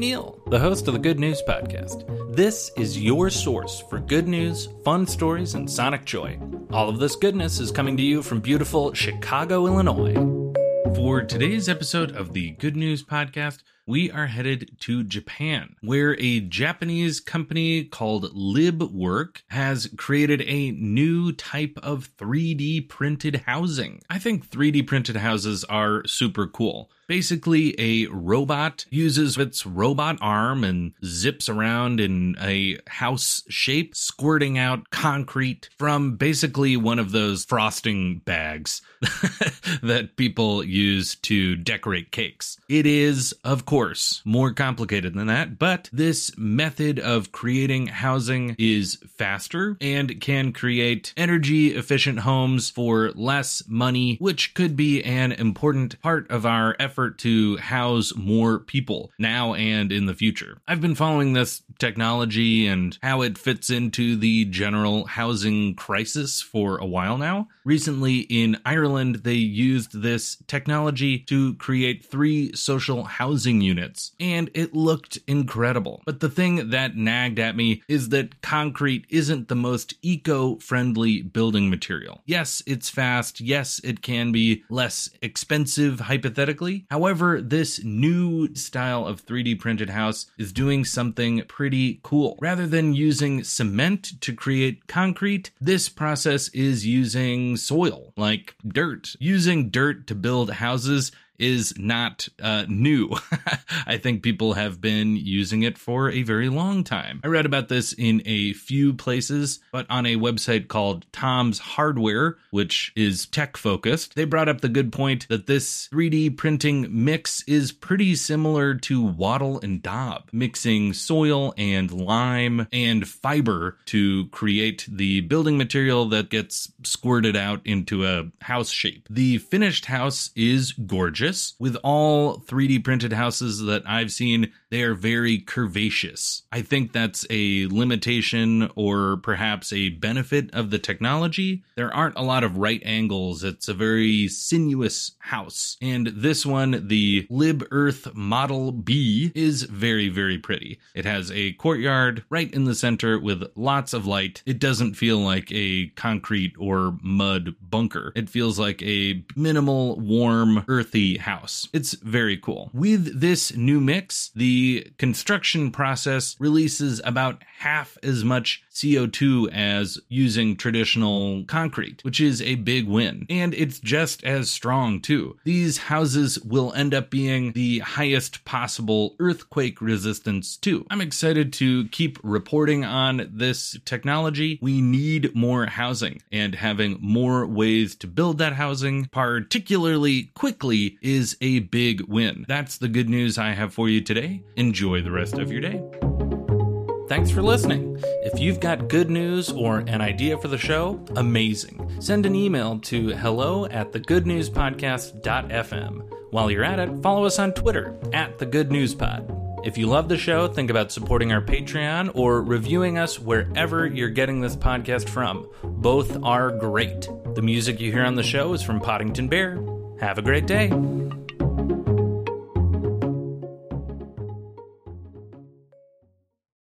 Neil, the host of the Good News Podcast. This is your source for good news, fun stories, and sonic joy. All of this goodness is coming to you from beautiful Chicago, Illinois. For today's episode of the Good News Podcast, we are headed to Japan, where a Japanese company called LibWork has created a new type of 3D printed housing. I think 3D printed houses are super cool. Basically, a robot uses its robot arm and zips around in a house shape, squirting out concrete from basically one of those frosting bags that people use to decorate cakes. It is, of course, more complicated than that, but this method of creating housing is faster and can create energy-efficient homes for less money, which could be an important part of our effort to house more people now and in the future. I've been following this technology and how it fits into the general housing crisis for a while now. Recently in Ireland, they used this technology to create 3 social housing units, and it looked incredible. But the thing that nagged at me is that concrete isn't the most eco-friendly building material. Yes, it's fast. Yes, it can be less expensive hypothetically. However, this new style of 3D printed house is doing something pretty cool. Rather than using cement to create concrete, this process is using soil, like dirt. Using dirt to build houses is not new. I think people have been using it for a very long time. I read about this in a few places, but on a website called Tom's Hardware, which is tech focused, they brought up the good point that this 3D printing mix is pretty similar to wattle and daub, mixing soil and lime and fiber to create the building material that gets squirted out into a house shape. The finished house is gorgeous. With all 3D printed houses that I've seen, they are very curvaceous. I think that's a limitation or perhaps a benefit of the technology. There aren't a lot of right angles. It's a very sinuous house. And this one, the LibEarth Model B, is very, very pretty. It has a courtyard right in the center with lots of light. It doesn't feel like a concrete or mud bunker. It feels like a minimal, warm, earthy house. It's very cool. With this new mix, the construction process releases about half as much CO2 as using traditional concrete, which is a big win. And it's just as strong too. These houses will end up being the highest possible earthquake resistance too. I'm excited to keep reporting on this technology. We need more housing, and having more ways to build that housing, particularly quickly, is a big win. That's the good news I have for you today. Enjoy the rest of your day. Thanks for listening. If you've got good news or an idea for the show, amazing. Send an email to hello@thegoodnewspodcast.fm. While you're at it, follow us on Twitter @thegoodnewspod. If you love the show, think about supporting our Patreon or reviewing us wherever you're getting this podcast from. Both are great. The music you hear on the show is from Poddington Bear. Have a great day.